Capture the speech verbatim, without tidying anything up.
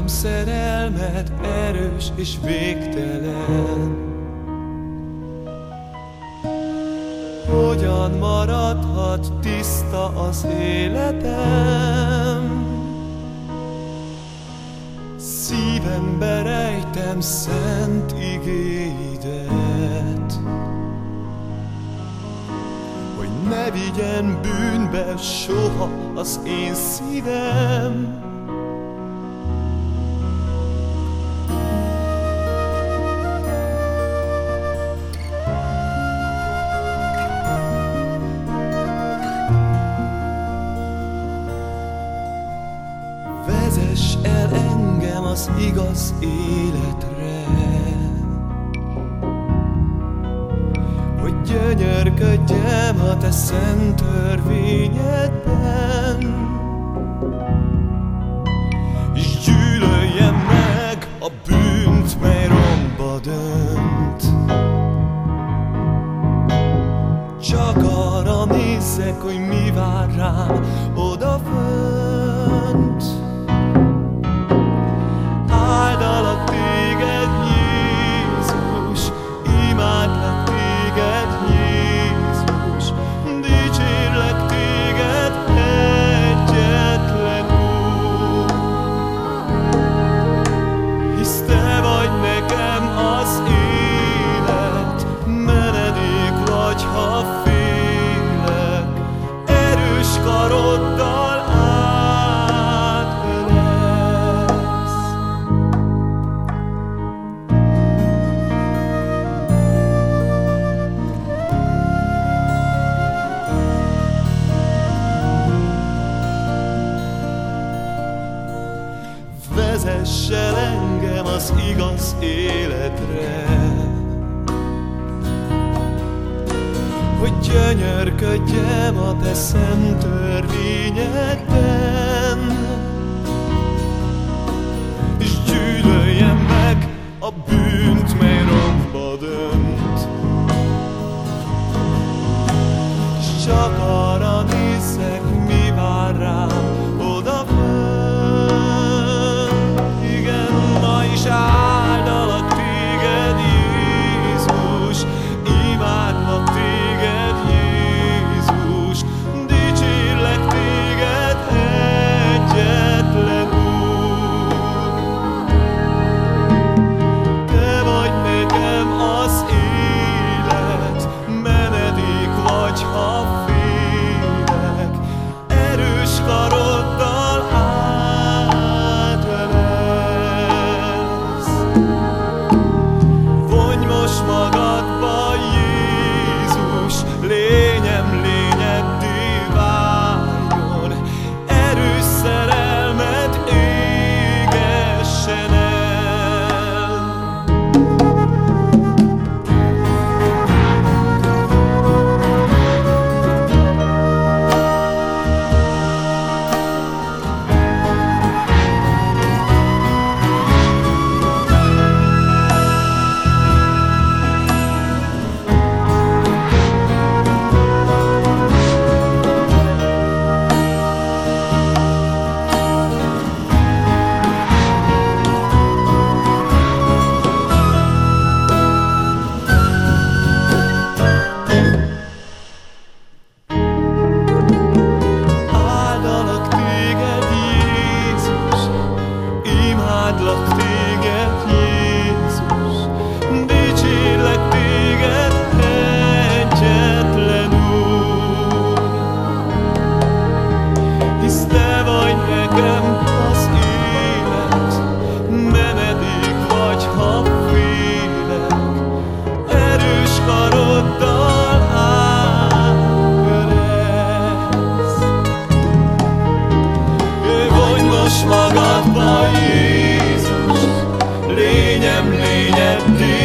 szerelmed erős és végtelen. Hogyan maradhat tiszta az életem? Szívembe rejtem szent igéidet, hogy ne vigyen bűnbe soha az én szívem. Vezess el engem az igaz életre, hogy gyönyörködjem a te szent törvényedben, és gyűlöljem meg a bűnt, mely romba dönt. Csak arra nézzek, hogy mi vár rám odafönt. Áldalak téged, Jézus, imádlak téged, Jézus, dicsérlek téged, egyetlen Úr. Hisz te vagy nekem az élet, menedék vagy, ha félek, erős karoddal vezess el engem az igaz életre, hogy gyönyörködjem a te szent törvényedben, és gyűlöljem meg a bűnt, mely romba dönt. És csak arra nézzek, mi vár rám odafönt. És áldalak téged, Jézus, imádlak téged, Jézus, dicsérlek téged, egyetlen Úr. Te vagy nekem az élet, menedék vagy, ha félek, erős karoddal magadba, Jézus, lényem lényeddé váljon, erős szerelmed égessen el. Imádlak téged, Jézus, dicsérlek téged, egyetlen Úr. Hisz te vagy nekem az élet, menedék vagy, ha félek, erős karoddal átölelsz. Vonj most magadba, Jézus, lényem lényeddé